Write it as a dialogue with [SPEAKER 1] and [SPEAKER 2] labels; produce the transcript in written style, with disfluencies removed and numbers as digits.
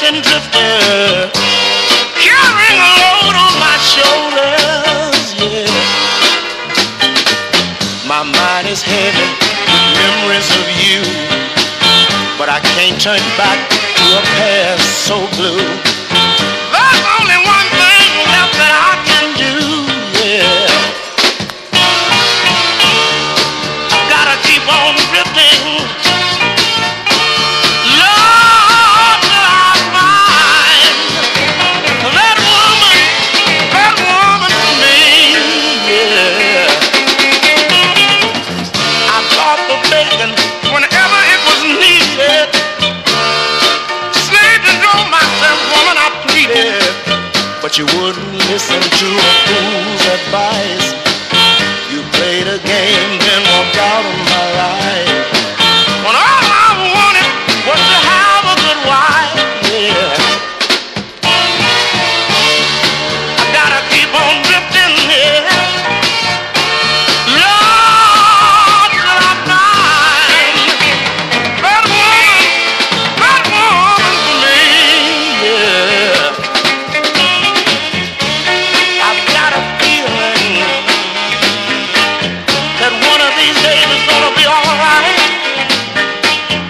[SPEAKER 1] begging drifter, carrying a load on my shoulders, yeah. My mind is heavy with memories of you, but I can't turn back to a past so blue. There's only one thing left that I can do, yeah. I've gotta keep on drifting. Lord, till I find that woman for me, yeah. I thought the bacon whenever it was needed. Slaved and drove myself, woman, I pleaded, but you wouldn't listen to a fool's advice. You played a game, then walked out of